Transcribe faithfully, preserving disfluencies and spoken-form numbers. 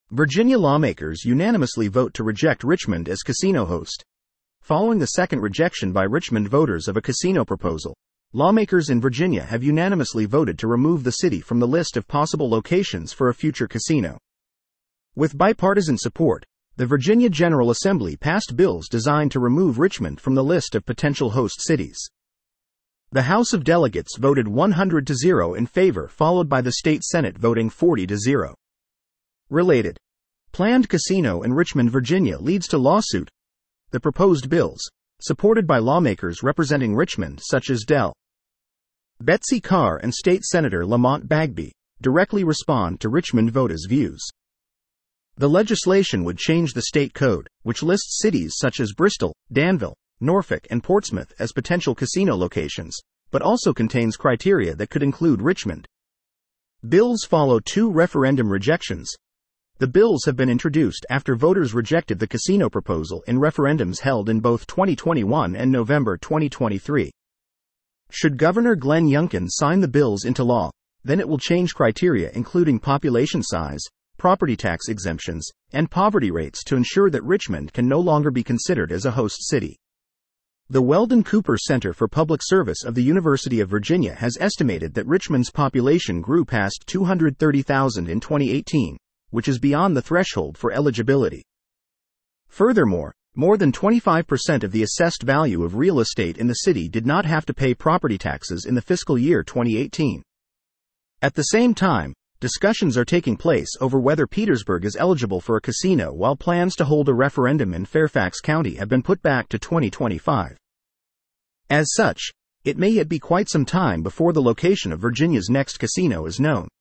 Virginia lawmakers unanimously vote to reject Richmond as casino host. Following the second rejection by Richmond voters of a casino proposal, lawmakers in Virginia have unanimously voted to remove the city from the list of possible locations for a future casino. With bipartisan support, the Virginia General Assembly passed bills designed to remove Richmond from the list of potential host cities. The House of Delegates voted one hundred to zero in favor, followed by the state Senate voting forty to zero. Related. Planned casino in Richmond, Virginia leads to lawsuit. The proposed bills, supported by lawmakers representing Richmond such as Del Betsy Carr and State Senator Lamont Bagby, directly respond to Richmond voters' views. The legislation would change the state code, which lists cities such as Bristol, Danville, Norfolk, and Portsmouth as potential casino locations, but also contains criteria that could include Richmond. Bills follow two referendum rejections. The bills have been introduced after voters rejected the casino proposal in referendums held in both twenty twenty-one and November twenty twenty-three. Should Governor Glenn Youngkin sign the bills into law, then it will change criteria including population size, property tax exemptions, and poverty rates to ensure that Richmond can no longer be considered as a host city. The Weldon Cooper Center for Public Service of the University of Virginia has estimated that Richmond's population grew past two hundred thirty thousand in twenty eighteen, which is beyond the threshold for eligibility. Furthermore, more than twenty-five percent of the assessed value of real estate in the city did not have to pay property taxes in the fiscal year twenty eighteen. At the same time, discussions are taking place over whether Petersburg is eligible for a casino, while plans to hold a referendum in Fairfax County have been put back to twenty twenty-five. As such, it may yet be quite some time before the location of Virginia's next casino is known.